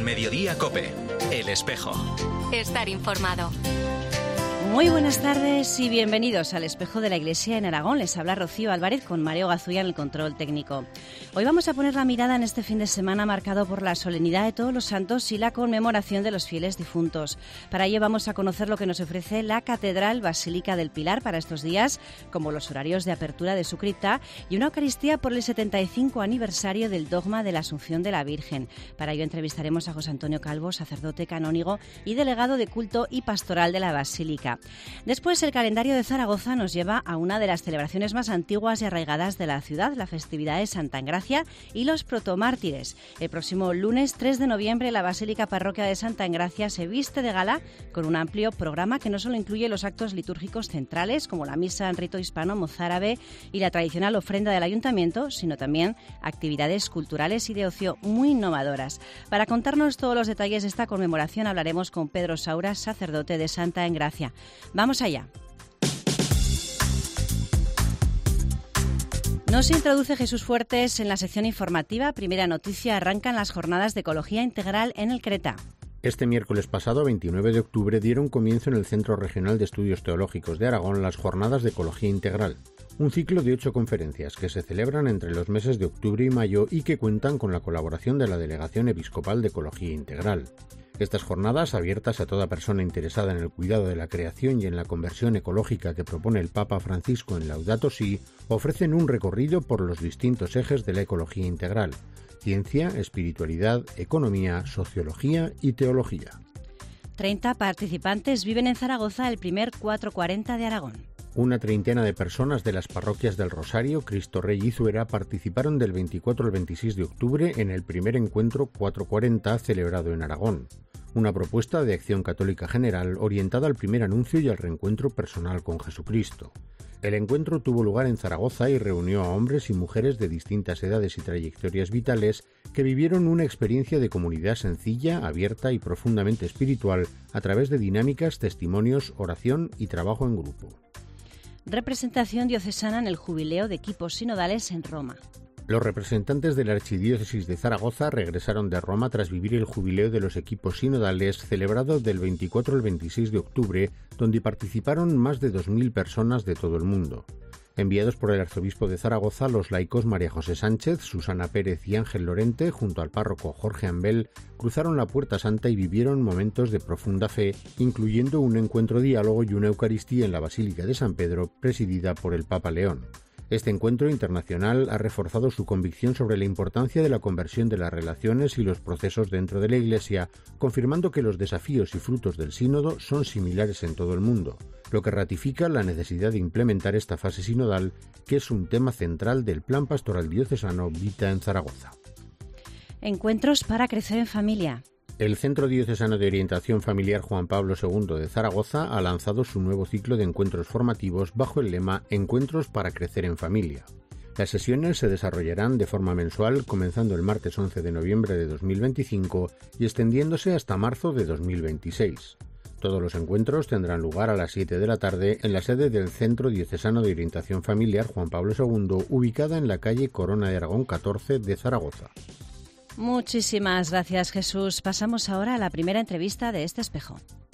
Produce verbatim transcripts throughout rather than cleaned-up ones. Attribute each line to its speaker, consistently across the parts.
Speaker 1: Mediodía COPE. El Espejo.
Speaker 2: Estar informado.
Speaker 3: Muy buenas tardes y bienvenidos al Espejo de la Iglesia en Aragón. Les habla Rocío Álvarez con Mario Gazulla en el control técnico. Hoy vamos a poner la mirada en este fin de semana marcado por la solemnidad de Todos los Santos y la conmemoración de los fieles difuntos. Para ello vamos a conocer lo que nos ofrece la Catedral Basílica del Pilar para estos días, como los horarios de apertura de su cripta y una Eucaristía por el setenta y cinco aniversario del dogma de la Asunción de la Virgen. Para ello entrevistaremos a José Antonio Calvo, sacerdote canónigo y delegado de culto y pastoral de la Basílica. Después, el calendario de Zaragoza nos lleva a una de las celebraciones más antiguas y arraigadas de la ciudad, la festividad de Santa Engracia y los protomártires. El próximo lunes tres de noviembre, la Basílica Parroquia de Santa Engracia se viste de gala con un amplio programa que no solo incluye los actos litúrgicos centrales, como la misa en rito hispano mozárabe y la tradicional ofrenda del ayuntamiento, sino también actividades culturales y de ocio muy innovadoras. Para contarnos todos los detalles de esta conmemoración hablaremos con Pedro Saura, sacerdote de Santa Engracia. Vamos allá. Nos introduce Jesús Fuertes en la sección informativa. Primera noticia, arrancan las jornadas de ecología integral en el Creta.
Speaker 4: Este miércoles pasado, veintinueve de octubre, dieron comienzo en el Centro Regional de Estudios Teológicos de Aragón las Jornadas de Ecología Integral, un ciclo de ocho conferencias que se celebran entre los meses de octubre y mayo y que cuentan con la colaboración de la Delegación Episcopal de Ecología Integral. Estas jornadas, abiertas a toda persona interesada en el cuidado de la creación y en la conversión ecológica que propone el Papa Francisco en Laudato Si, ofrecen un recorrido por los distintos ejes de la ecología integral: ciencia, espiritualidad, economía, sociología y teología.
Speaker 3: treinta participantes viven en Zaragoza el primer cuatro cuarenta de Aragón.
Speaker 4: Una treintena de personas de las parroquias del Rosario, Cristo Rey y Zuera participaron del veinticuatro al veintiséis de octubre en el primer encuentro cuatro cuarenta celebrado en Aragón. Una propuesta de acción católica general orientada al primer anuncio y al reencuentro personal con Jesucristo. El encuentro tuvo lugar en Zaragoza y reunió a hombres y mujeres de distintas edades y trayectorias vitales que vivieron una experiencia de comunidad sencilla, abierta y profundamente espiritual a través de dinámicas, testimonios, oración y trabajo en grupo.
Speaker 3: Representación diocesana en el jubileo de equipos sinodales en Roma.
Speaker 4: Los representantes de la Archidiócesis de Zaragoza regresaron de Roma tras vivir el jubileo de los equipos sinodales celebrado del veinticuatro al veintiséis de octubre, donde participaron más de dos mil personas de todo el mundo. Enviados por el arzobispo de Zaragoza, los laicos María José Sánchez, Susana Pérez y Ángel Lorente, junto al párroco Jorge Ambel, cruzaron la Puerta Santa y vivieron momentos de profunda fe, incluyendo un encuentro diálogo y una Eucaristía en la Basílica de San Pedro, presidida por el Papa León. Este encuentro internacional ha reforzado su convicción sobre la importancia de la conversión de las relaciones y los procesos dentro de la Iglesia, confirmando que los desafíos y frutos del sínodo son similares en todo el mundo, lo que ratifica la necesidad de implementar esta fase sinodal, que es un tema central del Plan Pastoral Diocesano Vita en Zaragoza.
Speaker 3: Encuentros para crecer en familia.
Speaker 4: El Centro Diocesano de Orientación Familiar Juan Pablo segundo de Zaragoza ha lanzado su nuevo ciclo de encuentros formativos bajo el lema Encuentros para crecer en familia. Las sesiones se desarrollarán de forma mensual, comenzando el martes once de noviembre de dos mil veinticinco y extendiéndose hasta marzo de dos mil veintiséis. Todos los encuentros tendrán lugar a las siete de la tarde en la sede del Centro Diocesano de Orientación Familiar Juan Pablo segundo, ubicada en la calle Corona de Aragón catorce de Zaragoza.
Speaker 3: Muchísimas gracias, Jesús. Pasamos ahora a la primera entrevista de este espejo.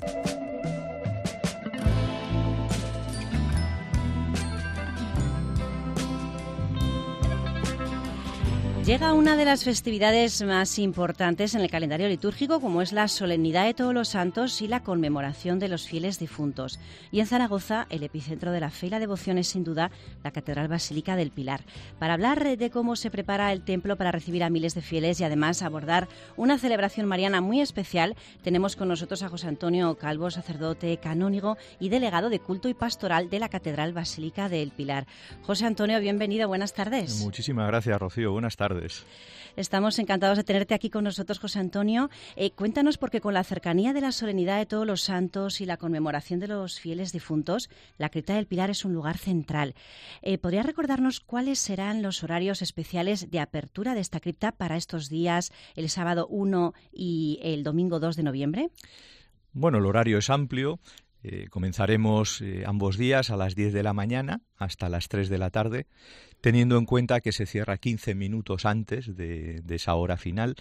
Speaker 3: Llega una de las festividades más importantes en el calendario litúrgico, como es la solemnidad de Todos los Santos y la conmemoración de los fieles difuntos. Y en Zaragoza, el epicentro de la fe y la devoción es sin duda la Catedral Basílica del Pilar. Para hablar de cómo se prepara el templo para recibir a miles de fieles y además abordar una celebración mariana muy especial, tenemos con nosotros a José Antonio Calvo, sacerdote canónigo y delegado de culto y pastoral de la Catedral Basílica del Pilar. José Antonio, bienvenido, buenas tardes.
Speaker 5: Muchísimas gracias, Rocío, buenas tardes.
Speaker 3: Estamos encantados de tenerte aquí con nosotros, José Antonio. Eh, cuéntanos, porque con la cercanía de la solemnidad de Todos los Santos y la conmemoración de los fieles difuntos, la cripta del Pilar es un lugar central. Eh, ¿Podrías recordarnos cuáles serán los horarios especiales de apertura de esta cripta para estos días, el sábado uno y el domingo dos de noviembre?
Speaker 5: Bueno, el horario es amplio. Eh, comenzaremos eh, ambos días a las diez de la mañana hasta las tres de la tarde, teniendo en cuenta que se cierra quince minutos antes de, de esa hora final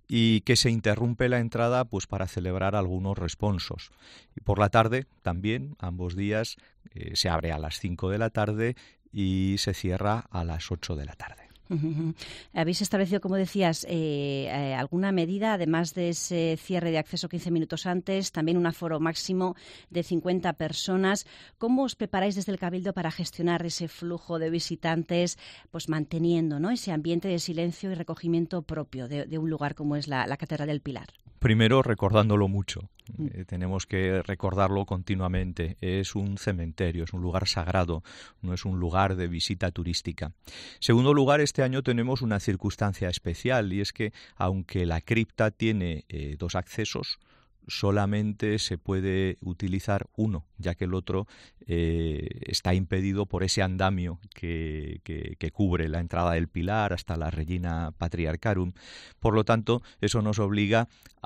Speaker 5: y que se interrumpe la entrada pues para celebrar algunos responsos. Y por la tarde también, ambos días, eh, se abre a las cinco de la tarde y se cierra a las ocho de la tarde.
Speaker 3: ¿Habéis establecido, como decías, eh, eh, alguna medida, además de ese cierre de acceso quince minutos antes, también un aforo máximo de cincuenta personas? ¿Cómo os preparáis desde el Cabildo para gestionar ese flujo de visitantes, pues manteniendo, ¿no?, ese ambiente de silencio y recogimiento propio de, de un lugar como es la, la Catedral del Pilar?
Speaker 5: Primero, recordándolo mucho. Eh, tenemos que recordarlo continuamente. Es un cementerio, es un lugar sagrado, no es un lugar de visita turística. Segundo lugar, este año tenemos una circunstancia especial y es que, aunque la cripta tiene eh, dos accesos, solamente se puede utilizar uno, ya que el otro eh, está impedido por ese andamio que, que, que cubre la entrada del Pilar hasta la Regina Patriarcharum. Por lo tanto, eso nos obliga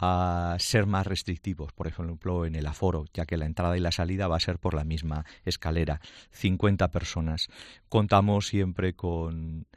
Speaker 5: a ser más restrictivos, por ejemplo, en el aforo, ya que la entrada y la salida va a ser por la misma escalera, cincuenta personas. Contamos siempre con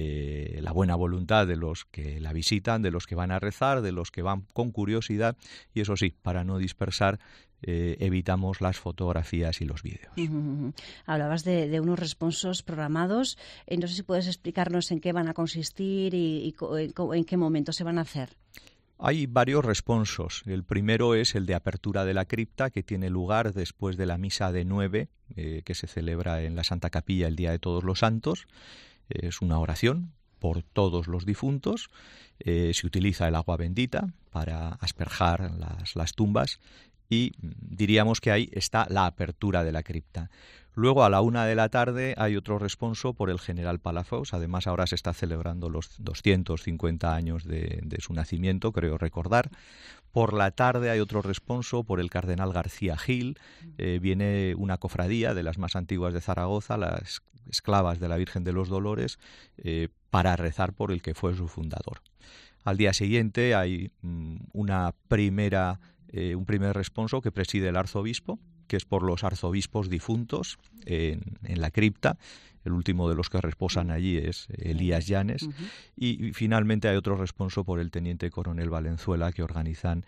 Speaker 5: Eh, la buena voluntad de los que la visitan, de los que van a rezar, de los que van con curiosidad, y eso sí, para no dispersar, eh, evitamos las fotografías y los vídeos.
Speaker 3: Uh-huh. Hablabas de, de unos responsos programados. Eh, no sé si puedes explicarnos en qué van a consistir y, y en, en qué momento se van a hacer.
Speaker 5: Hay varios responsos. El primero es el de apertura de la cripta, que tiene lugar después de la misa de nueve, eh, que se celebra en la Santa Capilla el Día de Todos los Santos. Es una oración por todos los difuntos. Eh, se utiliza el agua bendita para asperjar las, las tumbas y diríamos que ahí está la apertura de la cripta. Luego, a la una de la tarde, hay otro responso por el general Palafox. Además, ahora se está celebrando los doscientos cincuenta años de, de su nacimiento, creo recordar. Por la tarde hay otro responso por el cardenal García Gil. Eh, viene una cofradía de las más antiguas de Zaragoza, las Esclavas de la Virgen de los Dolores, eh, para rezar por el que fue su fundador. Al día siguiente hay mm, una primera, eh, un primer responso que preside el arzobispo, que es por los arzobispos difuntos en, en la cripta. El último de los que reposan allí es Elías Llanes. Uh-huh. Y, y finalmente hay otro responso por el teniente coronel Valenzuela, que organizan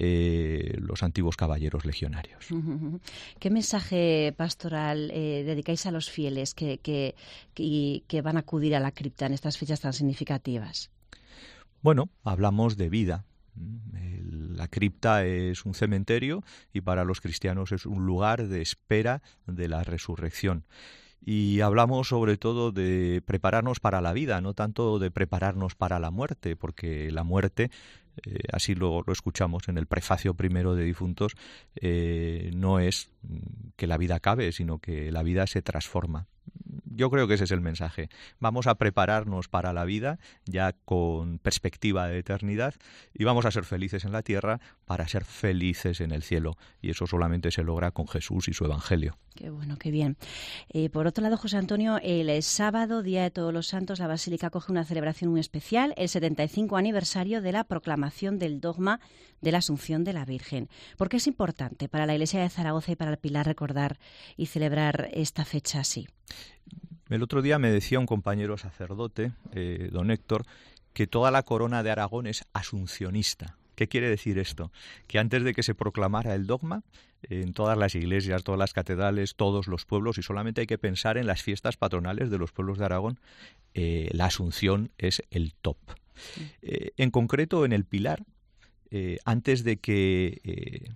Speaker 5: eh, los antiguos caballeros legionarios.
Speaker 3: Uh-huh. ¿Qué mensaje pastoral eh, dedicáis a los fieles que, que, que, que van a acudir a la cripta en estas fechas tan significativas?
Speaker 5: Bueno, hablamos de vida. La cripta es un cementerio y para los cristianos es un lugar de espera de la resurrección. Y hablamos sobre todo de prepararnos para la vida, no tanto de prepararnos para la muerte, porque la muerte, eh, así lo, lo escuchamos en el prefacio primero de Difuntos, eh, no es que la vida acabe, sino que la vida se transforma. Yo creo que ese es el mensaje. Vamos a prepararnos para la vida ya con perspectiva de eternidad y vamos a ser felices en la tierra para ser felices en el cielo. Y eso solamente se logra con Jesús y su Evangelio.
Speaker 3: Qué bueno, qué bien. Eh, por otro lado, José Antonio, el sábado, Día de Todos los Santos, la Basílica acoge una celebración muy especial, el setenta y cinco aniversario de la proclamación del dogma de la Asunción de la Virgen. ¿Por qué es importante para la Iglesia de Zaragoza y para el Pilar recordar y celebrar esta fecha así?
Speaker 5: El otro día me decía un compañero sacerdote, eh, don Héctor, que toda la corona de Aragón es asuncionista. ¿Qué quiere decir esto? Que antes de que se proclamara el dogma, en todas las iglesias, todas las catedrales, todos los pueblos, y solamente hay que pensar en las fiestas patronales de los pueblos de Aragón, eh, la Asunción es el top. Eh, en concreto, en el Pilar, eh, antes de que eh,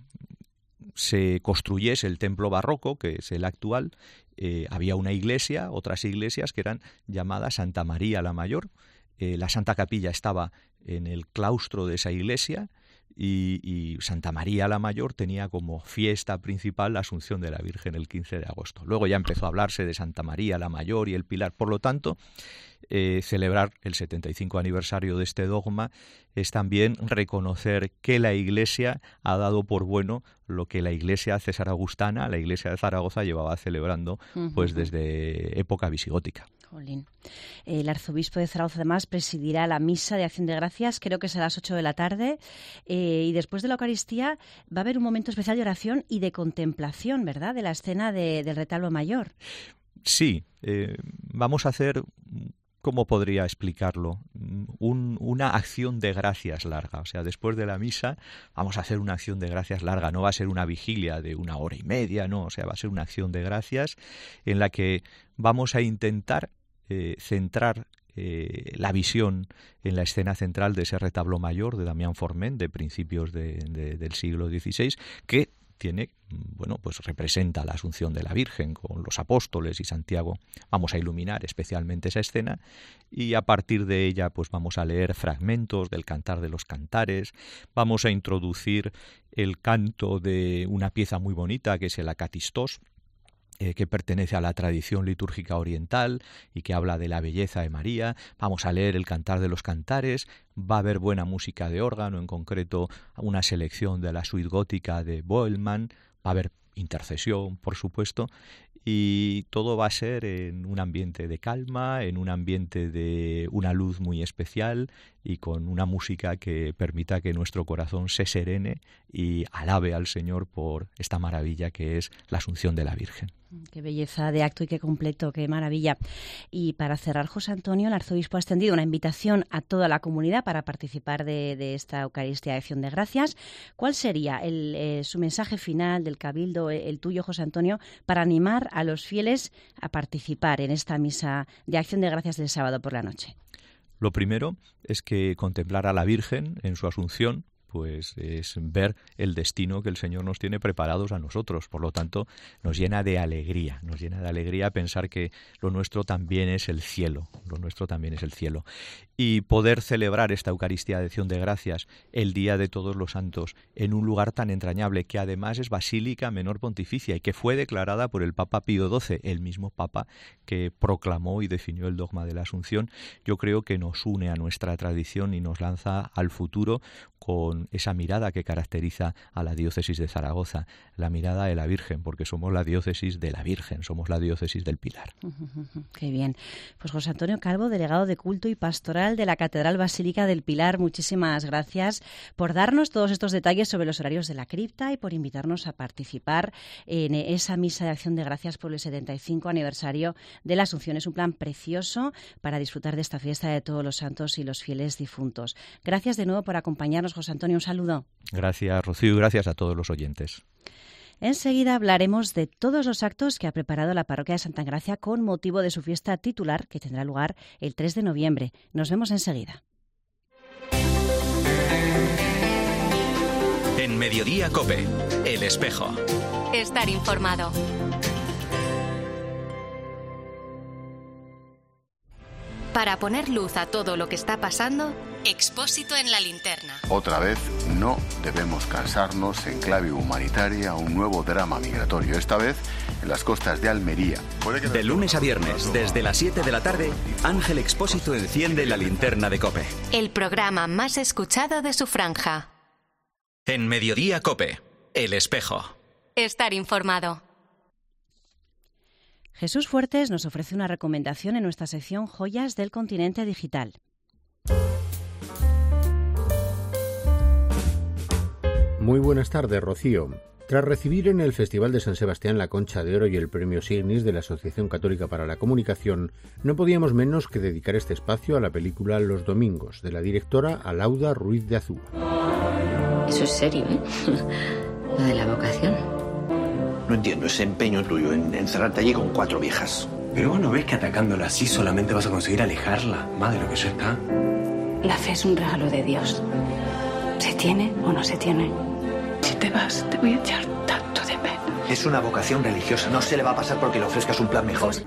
Speaker 5: se construyese el templo barroco, que es el actual, eh, había una iglesia, otras iglesias que eran llamadas Santa María la Mayor. Eh, la Santa Capilla estaba en el claustro de esa iglesia y, y Santa María la Mayor tenía como fiesta principal la Asunción de la Virgen el quince de agosto. Luego ya empezó a hablarse de Santa María la Mayor y el Pilar. Por lo tanto, eh, celebrar el setenta y cinco aniversario de este dogma es también reconocer que la Iglesia ha dado por bueno lo que la Iglesia cesaragustana, la Iglesia de Zaragoza, llevaba celebrando uh-huh. pues desde época visigótica.
Speaker 3: Jolín. El arzobispo de Zaragoza, además, presidirá la misa de Acción de Gracias, creo que será a las ocho de la tarde, eh, y después de la Eucaristía va a haber un momento especial de oración y de contemplación, ¿verdad?, de la escena de, del retablo mayor.
Speaker 5: Sí, eh, vamos a hacer, ¿cómo podría explicarlo? Un, una acción de gracias larga. O sea, después de la misa vamos a hacer una acción de gracias larga. No va a ser una vigilia de una hora y media, no. O sea, va a ser una acción de gracias en la que vamos a intentar eh, centrar eh, la visión en la escena central de ese retablo mayor de Damián Forment de principios de, de, del siglo dieciséis, que tiene, bueno, pues representa la Asunción de la Virgen con los apóstoles y Santiago. Vamos a iluminar especialmente esa escena y a partir de ella pues vamos a leer fragmentos del Cantar de los Cantares, vamos a introducir el canto de una pieza muy bonita que es el Acatistós, Eh, que pertenece a la tradición litúrgica oriental y que habla de la belleza de María. Vamos a leer el Cantar de los Cantares, va a haber buena música de órgano, en concreto una selección de la suite gótica de Boelmann, va a haber intercesión, por supuesto, y todo va a ser en un ambiente de calma, en un ambiente de una luz muy especial y con una música que permita que nuestro corazón se serene y alabe al Señor por esta maravilla que es la Asunción de la Virgen.
Speaker 3: Qué belleza de acto y qué completo, qué maravilla. Y para cerrar, José Antonio, el arzobispo ha extendido una invitación a toda la comunidad para participar de, de esta Eucaristía de Acción de Gracias. ¿Cuál sería el, eh, su mensaje final del Cabildo, el tuyo, José Antonio, para animar a los fieles a participar en esta misa de Acción de Gracias del sábado por la noche?
Speaker 5: Lo primero es que contemplar a la Virgen en su Asunción pues es ver el destino que el Señor nos tiene preparados a nosotros. Por lo tanto, nos llena de alegría, nos llena de alegría pensar que lo nuestro también es el cielo, lo nuestro también es el cielo. Y poder celebrar esta Eucaristía de Acción de Gracias el Día de Todos los Santos en un lugar tan entrañable que además es Basílica Menor Pontificia y que fue declarada por el Papa Pío doce, el mismo Papa que proclamó y definió el dogma de la Asunción, yo creo que nos une a nuestra tradición y nos lanza al futuro con esa mirada que caracteriza a la diócesis de Zaragoza, la mirada de la Virgen, porque somos la diócesis de la Virgen, somos la diócesis del Pilar.
Speaker 3: Qué bien. Pues José Antonio Calvo, delegado de Culto y Pastoral de la Catedral Basílica del Pilar, muchísimas gracias por darnos todos estos detalles sobre los horarios de la cripta y por invitarnos a participar en esa misa de Acción de Gracias por el setenta y cinco aniversario de la Asunción. Es un plan precioso para disfrutar de esta fiesta de todos los santos y los fieles difuntos. Gracias de nuevo por acompañarnos, José Antonio. Un saludo.
Speaker 5: Gracias, Rocío, y gracias a todos los oyentes.
Speaker 3: Enseguida hablaremos de todos los actos que ha preparado la Parroquia de Santa Engracia con motivo de su fiesta titular, que tendrá lugar el tres de noviembre. Nos vemos enseguida.
Speaker 1: En Mediodía COPE, El Espejo.
Speaker 2: Estar informado. Para poner luz a todo lo que está pasando, Expósito en la linterna.
Speaker 6: Otra vez, no debemos cansarnos en clave humanitaria un nuevo drama migratorio, esta vez en las costas de Almería.
Speaker 1: De lunes a viernes, desde las siete de la tarde, Ángel Expósito enciende la linterna de COPE.
Speaker 2: El programa más escuchado de su franja.
Speaker 1: En Mediodía COPE, El Espejo.
Speaker 2: Estar informado.
Speaker 3: Jesús Fuertes nos ofrece una recomendación en nuestra sección Joyas del Continente Digital.
Speaker 4: Muy buenas tardes, Rocío. Tras recibir en el Festival de San Sebastián la Concha de Oro y el Premio Signis de la Asociación Católica para la Comunicación, no podíamos menos que dedicar este espacio a la película Los Domingos, de la directora Alauda Ruiz de Azúa.
Speaker 7: Eso es serio, ¿eh? Lo de la vocación.
Speaker 8: No entiendo ese empeño tuyo en encerrarte allí con cuatro viejas.
Speaker 9: Pero vos no ves que atacándola así solamente vas a conseguir alejarla más de lo que ya está.
Speaker 7: La fe es un regalo de Dios. ¿Se tiene o no se tiene? Si te vas, te voy a echar tanto de menos.
Speaker 8: Es una vocación religiosa. No se le va a pasar porque le ofrezcas un plan mejor.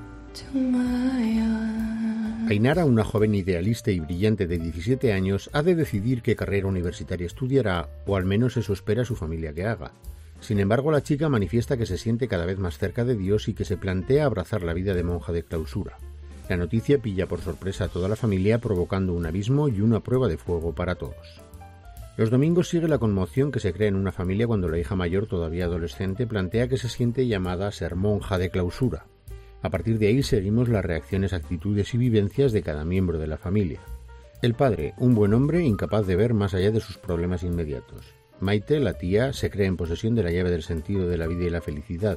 Speaker 4: Ainara, una joven idealista y brillante de diecisiete años, ha de decidir qué carrera universitaria estudiará, o al menos eso espera su familia que haga. Sin embargo, la chica manifiesta que se siente cada vez más cerca de Dios y que se plantea abrazar la vida de monja de clausura. La noticia pilla por sorpresa a toda la familia, provocando un abismo y una prueba de fuego para todos. Los Domingos sigue la conmoción que se crea en una familia cuando la hija mayor, todavía adolescente, plantea que se siente llamada a ser monja de clausura. A partir de ahí seguimos las reacciones, actitudes y vivencias de cada miembro de la familia. El padre, un buen hombre incapaz de ver más allá de sus problemas inmediatos. Maite, la tía, se cree en posesión de la llave del sentido de la vida y la felicidad,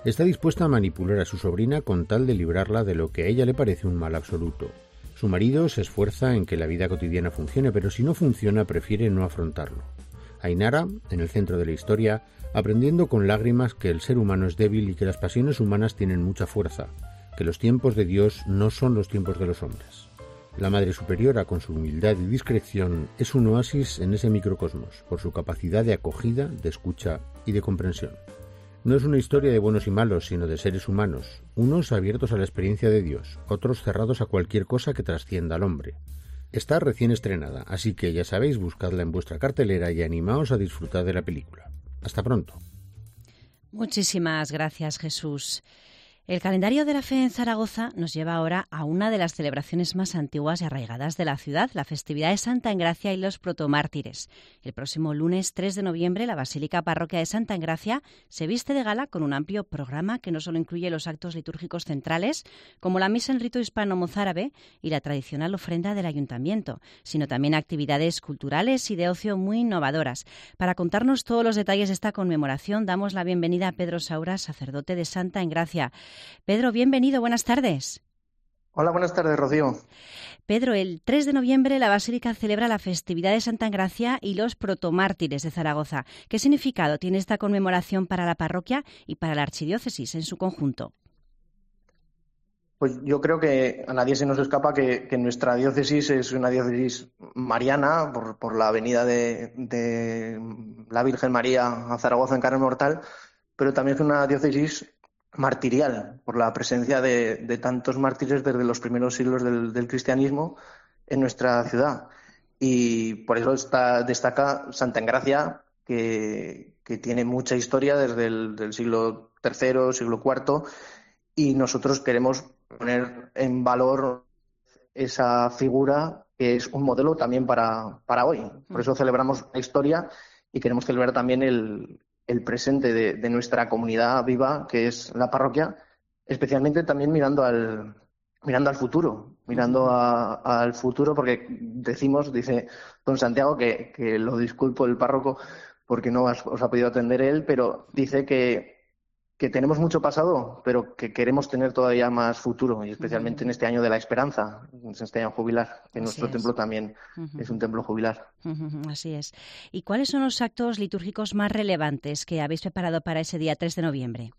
Speaker 4: Está dispuesta a manipular a su sobrina con tal de librarla de lo que a ella le parece un mal absoluto. Su marido se esfuerza en que la vida cotidiana funcione, pero si no funciona prefiere no afrontarlo. Ainara, en el centro de la historia, aprendiendo con lágrimas que el ser humano es débil y que las pasiones humanas tienen mucha fuerza, que los tiempos de Dios no son los tiempos de los hombres. La Madre Superiora, con su humildad y discreción, es un oasis en ese microcosmos, por su capacidad de acogida, de escucha y de comprensión. No es una historia de buenos y malos, sino de seres humanos, unos abiertos a la experiencia de Dios, otros cerrados a cualquier cosa que trascienda al hombre. Está recién estrenada, así que ya sabéis, buscadla en vuestra cartelera y animaos a disfrutar de la película. Hasta pronto.
Speaker 3: Muchísimas gracias, Jesús. El calendario de la fe en Zaragoza nos lleva ahora a una de las celebraciones más antiguas y arraigadas de la ciudad, la festividad de Santa Engracia y los protomártires. El próximo lunes tres de noviembre, la Basílica Parroquia de Santa Engracia se viste de gala con un amplio programa que no solo incluye los actos litúrgicos centrales, como la misa en rito hispano-mozárabe y la tradicional ofrenda del ayuntamiento, sino también actividades culturales y de ocio muy innovadoras. Para contarnos todos los detalles de esta conmemoración, damos la bienvenida a Pedro Saura, sacerdote de Santa Engracia. Pedro, bienvenido, buenas tardes.
Speaker 10: Hola, buenas tardes, Rocío.
Speaker 3: Pedro, el tres de noviembre la Basílica celebra la festividad de Santa Engracia y los protomártires de Zaragoza. ¿Qué significado tiene esta conmemoración para la parroquia y para la archidiócesis en su conjunto?
Speaker 10: Pues yo creo que a nadie se nos escapa que, que nuestra diócesis es una diócesis mariana por, por la venida de, de la Virgen María a Zaragoza en carne mortal, pero también es una diócesis martirial, por la presencia de, de tantos mártires desde los primeros siglos del, del cristianismo en nuestra ciudad. Y por eso está, destaca Santa Engracia, que, que tiene mucha historia desde el del siglo tercero, siglo cuarto, y nosotros queremos poner en valor esa figura que es un modelo también para, para hoy. Por eso celebramos la historia y queremos celebrar también el el presente de, de nuestra comunidad viva, que es la parroquia, especialmente también mirando al mirando al futuro, mirando a, al futuro, porque decimos, dice don Santiago, que, que lo disculpo el párroco porque no os, os ha podido atender él, pero dice que, que tenemos mucho pasado, pero que queremos tener todavía más futuro, y especialmente uh-huh. en este año de la esperanza, en este año jubilar, que Así nuestro es. templo también uh-huh. es un templo jubilar.
Speaker 3: Uh-huh. Así es. ¿Y cuáles son los actos litúrgicos más relevantes que habéis preparado para ese día tres de noviembre?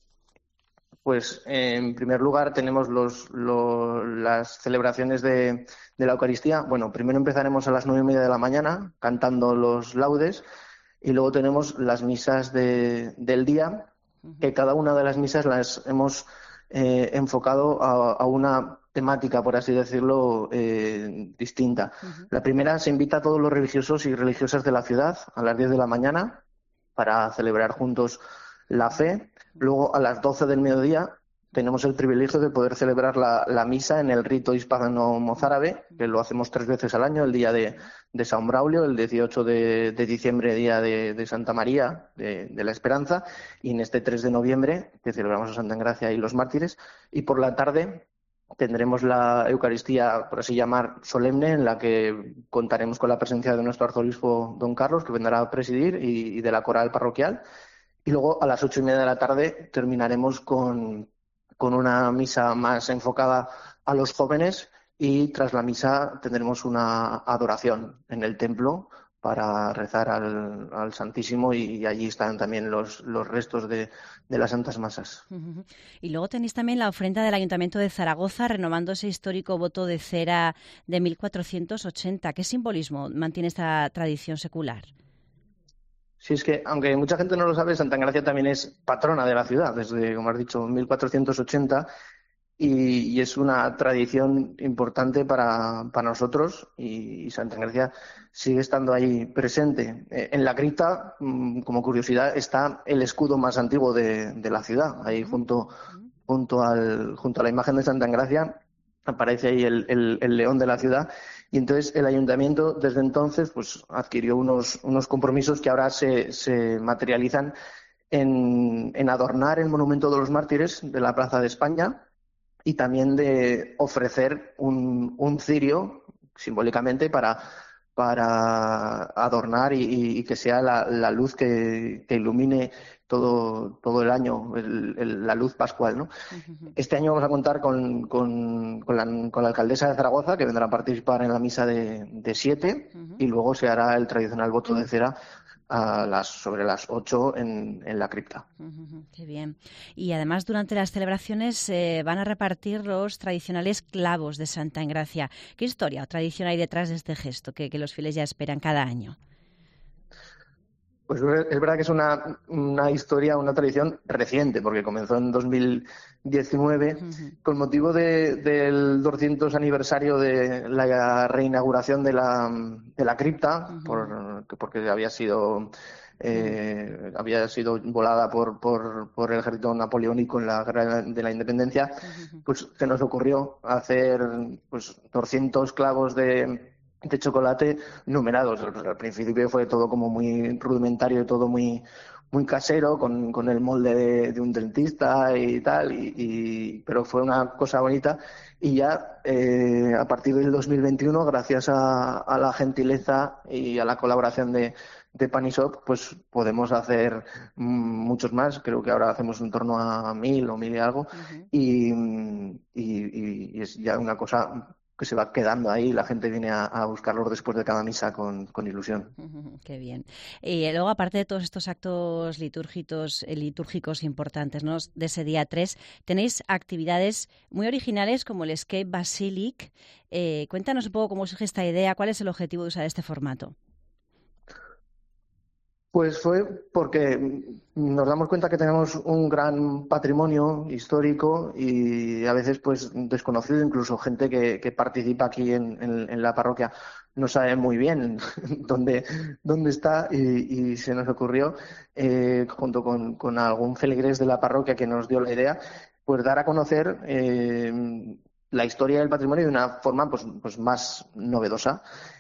Speaker 10: Pues en primer lugar tenemos los, los, las celebraciones de, de la Eucaristía. Bueno, primero empezaremos a las nueve y media de la mañana cantando los laudes, y luego tenemos las misas de, del día, que cada una de las misas las hemos eh, enfocado a, a una temática, por así decirlo, eh, distinta. Uh-huh. La primera se invita a todos los religiosos y religiosas de la ciudad a las diez de la mañana para celebrar juntos la fe. Luego, a las doce del mediodía, tenemos el privilegio de poder celebrar la, la misa en el rito hispano-mozárabe, que lo hacemos tres veces al año, el día de, de San Braulio, el dieciocho de, de diciembre, día de, de Santa María, de, de la Esperanza, y en este tres de noviembre, que celebramos a Santa Engracia y los mártires, y por la tarde tendremos la Eucaristía, por así llamar, solemne, en la que contaremos con la presencia de nuestro arzobispo don Carlos, que vendrá a presidir, y, y de la coral parroquial, y luego a las ocho y media de la tarde terminaremos con con una misa más enfocada a los jóvenes, y tras la misa tendremos una adoración en el templo para rezar al, al Santísimo, y, y allí están también los, los restos de, de las Santas Masas.
Speaker 3: Uh-huh. Y luego tenéis también la ofrenda del Ayuntamiento de Zaragoza, renovando ese histórico voto de cera de mil cuatrocientos ochenta. ¿Qué simbolismo mantiene esta tradición secular?
Speaker 10: Sí, es que, aunque mucha gente no lo sabe, Santa Engracia también es patrona de la ciudad, desde, como has dicho, mil cuatrocientos ochenta, y, y es una tradición importante para, para nosotros, y, y Santa Engracia sigue estando ahí presente. Eh, en la cripta, mmm, como curiosidad, está el escudo más antiguo de, de la ciudad, ahí junto, junto, al, junto a la imagen de Santa Engracia aparece ahí el, el, el león de la ciudad. Y entonces el ayuntamiento desde entonces pues adquirió unos, unos compromisos que ahora se, se materializan en, en adornar el monumento de los mártires de la Plaza de España, y también de ofrecer un, un cirio simbólicamente para, para adornar y, y, y que sea la, la luz que, que ilumine todo, todo el año, el, el, la luz pascual, ¿no? Uh-huh. Este año vamos a contar con, con, con, la, con la alcaldesa de Zaragoza, que vendrá a participar en la misa de, de siete, uh-huh. y luego se hará el tradicional voto de cera a las, sobre las ocho en, en la cripta.
Speaker 3: Uh-huh, qué bien. Y además durante las celebraciones eh, van a repartir los tradicionales clavos de Santa Engracia. ¿Qué historia o tradición hay detrás de este gesto que, que los fieles ya esperan cada año?
Speaker 10: Pues es verdad que es una, una historia, una tradición reciente, porque comenzó en dos mil diecinueve uh-huh. con motivo de, del doscientos aniversario de la reinauguración de la, de la cripta, uh-huh. por, porque había sido eh, uh-huh. había sido volada por, por, por el ejército napoleónico en la guerra de la independencia. Uh-huh. Pues se nos ocurrió hacer pues doscientos clavos de de chocolate numerados. Al principio fue todo como muy rudimentario, todo muy muy casero, con, con el molde de, de un dentista y tal, y, y, pero fue una cosa bonita. Y ya eh, a partir del dos mil veintiuno, gracias a, a la gentileza y a la colaboración de, de Pan y Shop, pues podemos hacer muchos más. Creo que ahora hacemos en torno a mil o mil y algo, uh-huh. y, y, y es ya una cosa que se va quedando ahí, la gente viene a, a buscarlos después de cada misa con, con ilusión.
Speaker 3: Uh-huh, qué bien. Y luego, aparte de todos estos actos litúrgicos, eh, litúrgicos importantes, ¿no?, de ese día tres, tenéis actividades muy originales como el Escape Basilic. Eh, cuéntanos un poco cómo surge esta idea, cuál es el objetivo de usar este formato.
Speaker 10: Pues fue porque nos damos cuenta que tenemos un gran patrimonio histórico y a veces pues desconocido, incluso gente que, que participa aquí en, en, en la parroquia no sabe muy bien dónde, dónde está, y, y se nos ocurrió, eh, junto con, con algún feligrés de la parroquia que nos dio la idea, pues dar a conocer eh, la historia del patrimonio de una forma pues, pues más novedosa.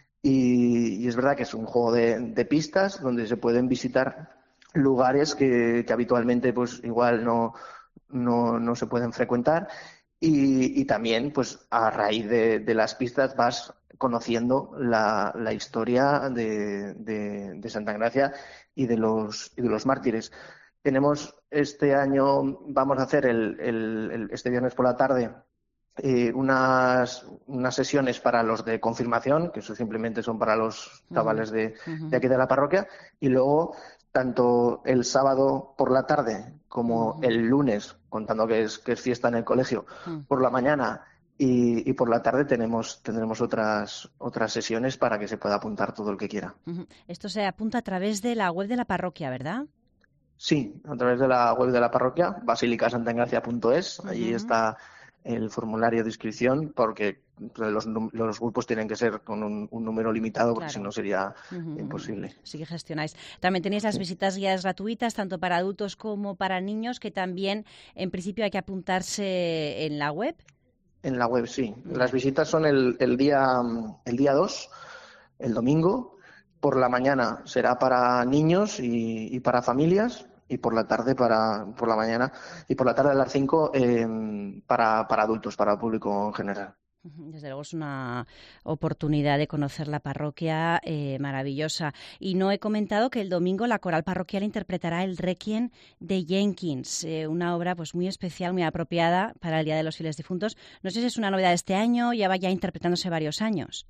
Speaker 10: Y, y es verdad que es un juego de, de pistas donde se pueden visitar lugares que, que habitualmente pues igual no, no, no se pueden frecuentar, y, y también pues a raíz de, de las pistas vas conociendo la, la historia de, de, de Santa Engracia y de los, y de los mártires. Tenemos este año, vamos a hacer el, el, el, este viernes por la tarde, Eh, unas, unas sesiones para los de confirmación, que eso simplemente son para los chavales de, uh-huh. de aquí de la parroquia, y luego tanto el sábado por la tarde como uh-huh. el lunes, contando que es, que es fiesta en el colegio, uh-huh. por la mañana y, y por la tarde tenemos tendremos otras otras sesiones para que se pueda apuntar todo el que quiera.
Speaker 3: Uh-huh. Esto se apunta a través de la web de la parroquia, ¿verdad?
Speaker 10: Sí, a través de la web de la parroquia, basilica santa engracia punto es, uh-huh. allí está el formulario de inscripción, porque los, los grupos tienen que ser con un, un número limitado, porque claro. si no sería uh-huh. imposible.
Speaker 3: Sí que gestionáis. También tenéis las sí. visitas guiadas gratuitas, tanto para adultos como para niños, que también en principio hay que apuntarse en la web.
Speaker 10: En la web, sí. Las visitas son el, el día el día dos, el domingo. Por la mañana será para niños y, y para familias, y por la tarde para por la mañana y por la tarde a las cinco eh, para, para adultos, para el público en general.
Speaker 3: Desde luego es una oportunidad de conocer la parroquia eh, maravillosa. Y no he comentado que el domingo la coral parroquial interpretará el Requiem de Jenkins, eh, una obra pues muy especial, muy apropiada para el Día de los Fieles Difuntos. No sé si es una novedad de este año, ya va ya interpretándose varios años.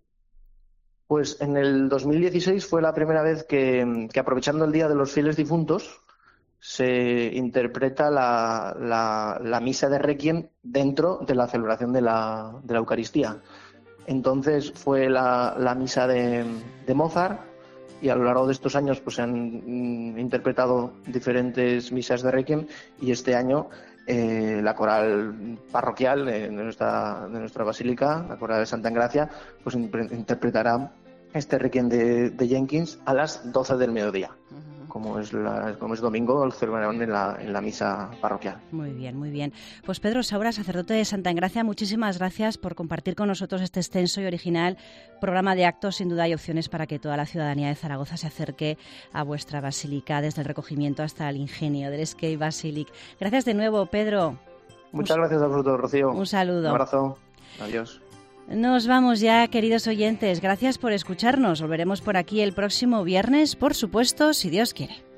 Speaker 10: Pues en el dos mil dieciséis fue la primera vez que, que aprovechando el Día de los Fieles Difuntos, se interpreta la, la, la misa de Requiem dentro de la celebración de la, de la Eucaristía. Entonces fue la, la misa de, de Mozart, y a lo largo de estos años pues se han mm, interpretado diferentes misas de Requiem, y este año eh, la coral parroquial de, de, nuestra, de nuestra basílica, la coral de Santa Engracia, pues interpretará este Requiem de, de Jenkins a las doce del mediodía. Uh-huh. Como es, la, como es domingo, lo celebrarán en la, en la misa parroquial.
Speaker 3: Muy bien, muy bien. Pues Pedro Saura, sacerdote de Santa Engracia, muchísimas gracias por compartir con nosotros este extenso y original programa de actos. Sin duda hay opciones para que toda la ciudadanía de Zaragoza se acerque a vuestra basílica, desde el recogimiento hasta el ingenio del Escape Basilic. Gracias de nuevo, Pedro.
Speaker 10: Muchas un, gracias a vosotros, Rocío.
Speaker 3: Un saludo.
Speaker 10: Un abrazo. Adiós.
Speaker 3: Nos vamos ya, queridos oyentes. Gracias por escucharnos. Volveremos por aquí el próximo viernes, por supuesto, si Dios quiere.